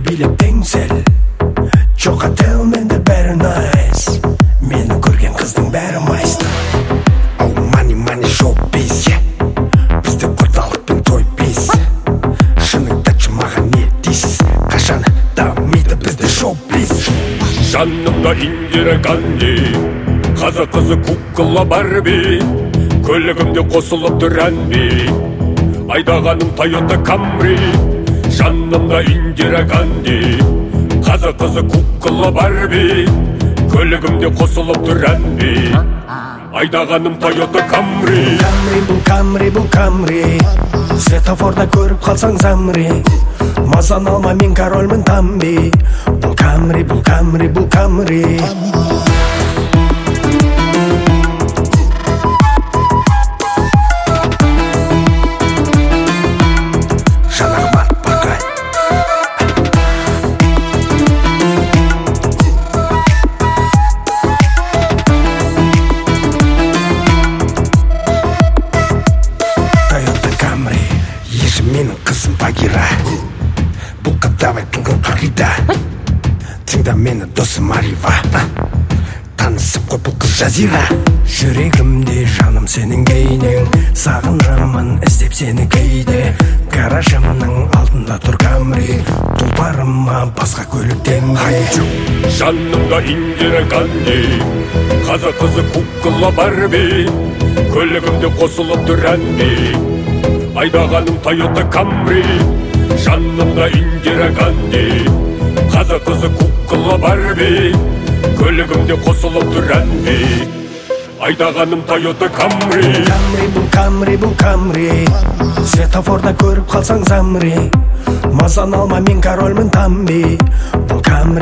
билеп теңсел. Жоқ ател менде бәрі найс. Мені көрген қыздың бәрі майстар. Оу мани шоу-биз. Бізде орталық пен той биз. Шыныңды айтшы маған не дейсіз? Қашан дамиды бізде шоу-биз? Жанымда Индира Ганди, қазақ қызы кукла Барби. Көлігімде қосылып тұр әнби, айдағаным Toyota Camry. Жанымда Индира Ганди, қазақ қызы кукла Барби. Көлігімде қосылып тұр әнби, айдағаным Toyota Camry. Бұл Camry, светофорда көріп қалсаң замри. Мазан алма, мен корольмін тамби. Бұл Camry. Жанахмат Бақай. Toyota Camry, еші менің қызым Багира. Бұл қадавай тұлғын қағида. Тыңда мені досым Арива. Танысып қой бұл қыз Жазира. Жүрегімде жаным сенің бейнең, сағынамын іздеп сені кейде. Гаражымның алдында тұр Camry, тұлпарыма басқа көлік теңге. Жанымда Индира Ганди, қазақ қызы кукла Барби. Көлігімде қосылып тұр әнби, айдағаным Toyota Camry. Жанымда Индира Ганди, қазақ қызы кукла Барби. Көлігімде қосылып тұр әнби, айдағаным Toyota Camry. Бұл Camry, светофорда көріп қалсаң замри. Мазан алма, мен корольмін тамби. Бұл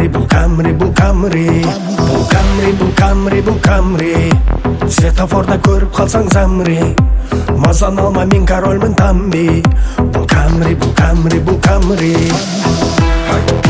Camry, светофорда көріп қалсаң замри. Мазан алма, мен корольмін тамби. Бұл Camry.